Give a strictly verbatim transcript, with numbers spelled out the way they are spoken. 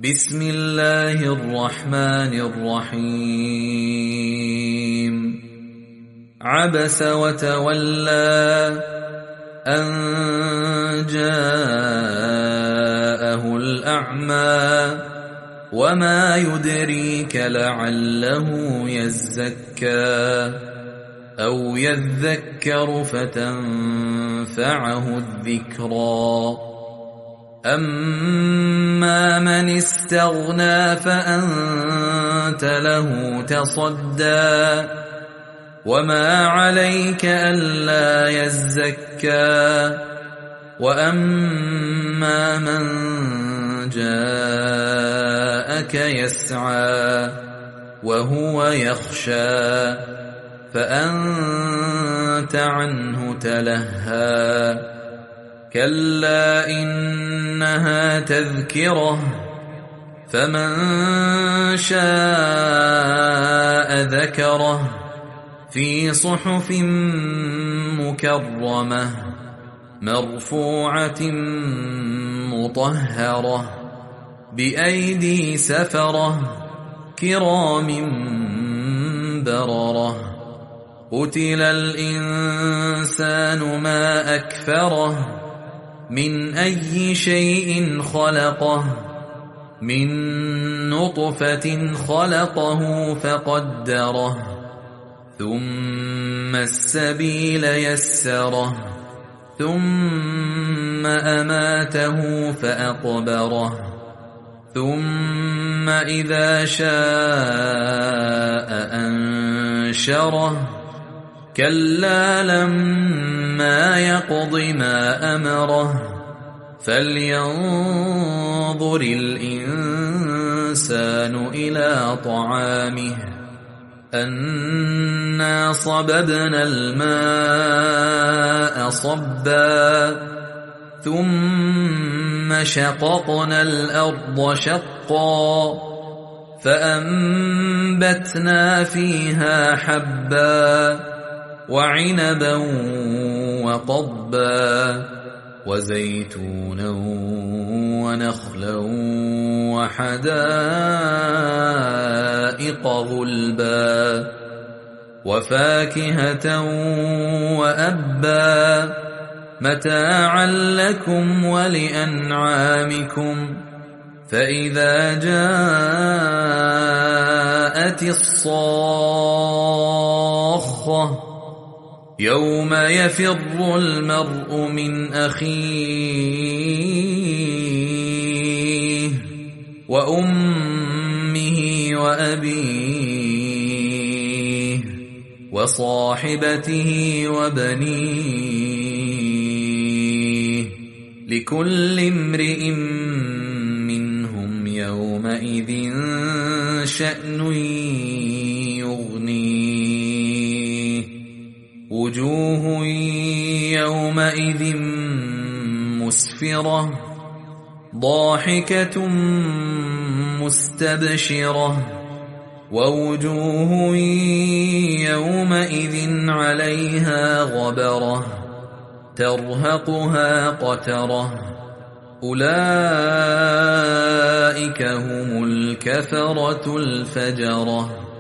بسم الله الرحمن الرحيم عبس وتولى أن جاءه الأعمى وما يدريك لعله يزكى أو يذكر فتنفعه الذكرى أما من استغنى فأنت له تصدى وما عليك ألا يزكى وأما من جاءك يسعى وهو يخشى فأنت عنه تلهى كلا إنها تذكرة فمن شاء ذكره في صحف مكرمة مرفوعة مطهرة بأيدي سفرة كرام بررة قتل الإنسان ما أكفره من أي شيء خلقه من نطفة خلقه فقدره ثم السبيل يسره ثم أماته فأقبره ثم إذا شاء أنشره كلا لما يقض ما أمره فلينظر الإنسان إلى طعامه أنا صببنا الماء صبا ثم شققنا الأرض شقا فأنبتنا فيها حبا وعنبا وقضبا وزيتونا ونخلا وحدائق غلبا وفاكهة وأبا متاعا لكم ولأنعامكم فإذا جاءت الصاخة يوم يفر المرء من أخيه وأمه وأبيه وصاحبته وبنيه لكل امرئ منهم يومئذ شأن يغنيه وجوه يومئذ مسفرة ضاحكة مستبشرة ووجوه يومئذ عليها غبرة ترهقها قترة أولئك هم الكفرة الفجرة.